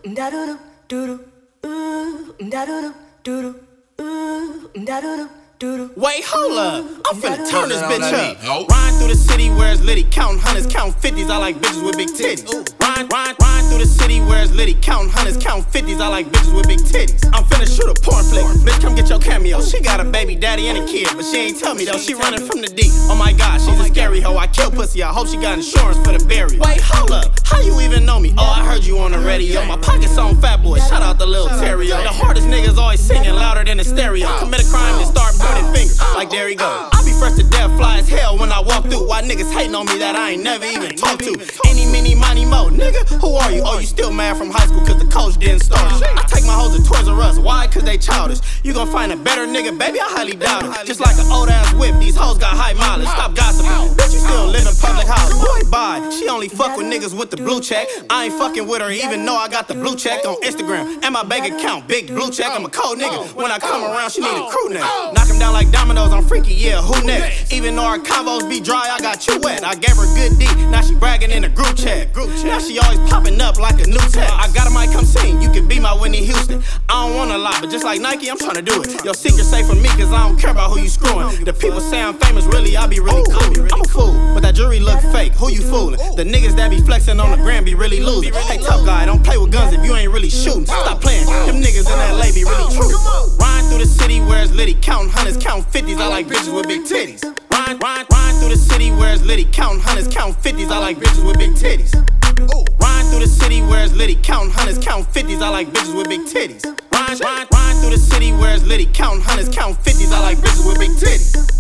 da-do-do, do-do, ooh, da-do-do, do-do, ooh, da-do-do, do-do. Wait, hold up. I'm finna turn this bitch up. Riding through the city where it's litty, counting hundreds, counting 50s. I like bitches with big titties. Riding through the city where it's litty, counting hundreds, counting 50s. I like bitches with big titties. I'm finna shoot a porn flick. Bitch, come get your cameo. She got a baby daddy and a kid, but she ain't tell me though. She running from the deep. Oh my god, she's a scary hoe. I kill pussy. I hope she got insurance for the burial. Wait, hold up. How you even know me? Oh, I heard you on the radio. My pockets on Fat Boy. Shout out the Lil Terrio. The hardest niggas always singing louder than the stereo. Commit a crime and start pointing fingers. Like there he go. I be fresh to death, fly as hell when I walk through. Why niggas hating on me that I ain't never even talked to? Any, mini, money, mo, nigga. Who are you? Oh, you still mad from high school cause the coach didn't start. I take my hoes to Toys R Us. Why? Cause they childish. You gon' find a better nigga, baby? I highly doubt it. Just like an old ass whip, these hoes got high mileage. Stop gossiping. Bitch, you still live in public house. Boy, bye. She only fuck with niggas with the blue check. I ain't fucking with her even though I got the blue check on Instagram. And my bank account, big blue check. I'm a cold nigga. When I come around, she need a crew neck. Knock him down like dominoes, I'm freaky, yeah, who next? Even though our combos be dry, I got you wet. I gave her good D, now she bragging in a group chat. Now she always popping up like a new text. I got a mic, come sing, you can be my Whitney Houston. I don't want a lot, but just like Nike, I'm tryna do it. Your secret safe for me, cause I don't care about who you screwing. The people say I'm famous, really, I be really cool. I'm a fool, but that jewelry look fake, who you fooling? The niggas that be flexing on the gram be really losing. Hey, tough guy, don't play with guns if you ain't really shooting. Stop playing, them niggas in LA be really true. Riding through the city where it's litty, counting hundreds, counting 50s. I like bitches with big titties. Riding through the city where it's litty, counting hundreds, counting 50s. I like bitches with big titties. Riding through the city where it's litty, counting hundreds, counting 50s. I like bitches with big titties. Riding through the city where it's litty, counting hundreds, counting 50s. I like bitches with big titties.